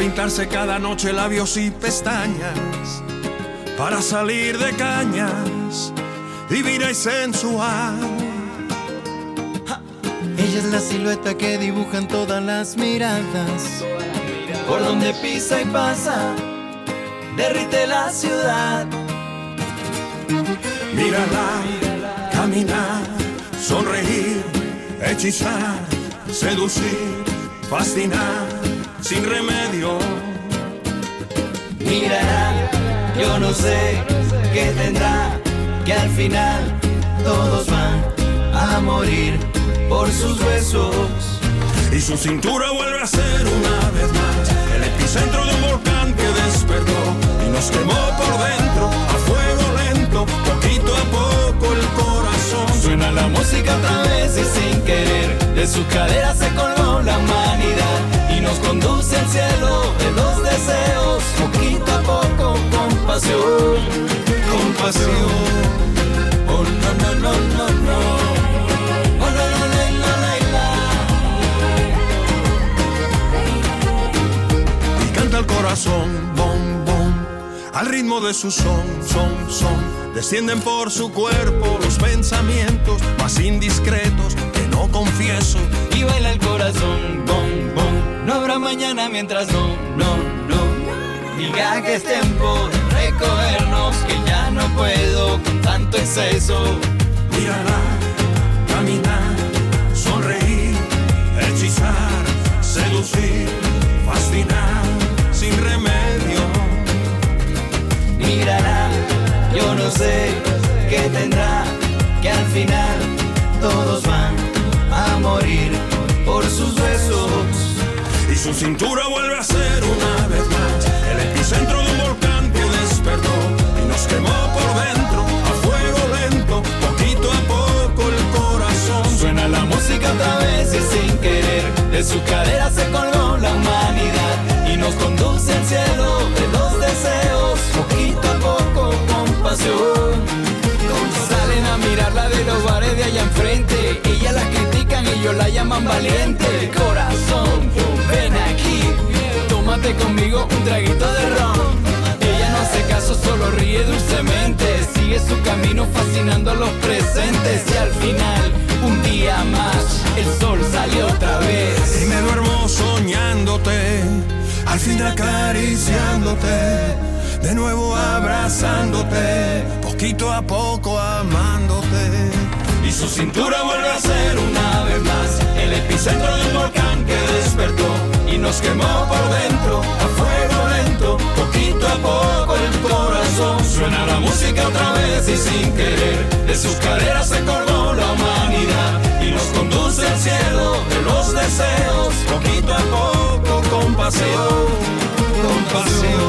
pintarse cada noche labios y pestañas para salir de cañas, divina y sensual. Ella es la silueta que dibujan todas las miradas. Por donde pisa y pasa, derrite la ciudad. Mírala, caminar, sonreír, hechizar, seducir, fascinar, sin remedio. Mírala, yo no sé qué tendrá, que al final todos van a morir por sus besos. Y su cintura vuelve a ser una vez más el epicentro de un volcán que despertó y nos quemó por dentro a fuego lento, poquito a poco el corazón. Suena la música otra vez y sin querer de su cadera se colgó la humanidad y nos conduce al cielo de los deseos, poquito a poco, con pasión, con pasión. Oh no, no, no, no, no. El corazón, bom, bom, al ritmo de su son, son. Descienden por su cuerpo los pensamientos más indiscretos que no confieso. Y baila el corazón, bom, bom. No habrá mañana mientras no diga que es tiempo de recogernos, que ya no puedo con tanto exceso. Mírala, caminar, sonreír, hechizar, seducir, fascinar, sin remedio. Mírala, yo no sé qué tendrá, que al final todos van a morir por sus besos. Y su cintura vuelve a ser una vez más el epicentro de un volcán que despertó y nos quemó por dentro a fuego lento, poquito a poco el corazón. Suena la música otra vez y sin querer de su cadera se colgó la humanidad y nos conduce al cielo de los deseos, poquito a poco, con pasión. Salen a mirarla de los bares de allá enfrente, ella la critican y ellos la llaman valiente. Corazón, ven aquí, tómate conmigo un traguito de ron. Ella no hace caso, solo ríe dulcemente, sigue su camino fascinando a los presentes. Y al final, un día más, el sol sale otra vez. Y me duermo soñándote, al fin acariciándote, de nuevo abrazándote, poquito a poco amándote. Y su cintura vuelve a ser una vez más el epicentro de un volcán que despertó y nos quemó por dentro a fuego lento, poquito a poco el corazón. Suena la música otra vez y sin querer de sus caderas se colgó la humanidad y nos conduce al cielo de los deseos, poquito a poco, con pasión, con pasión.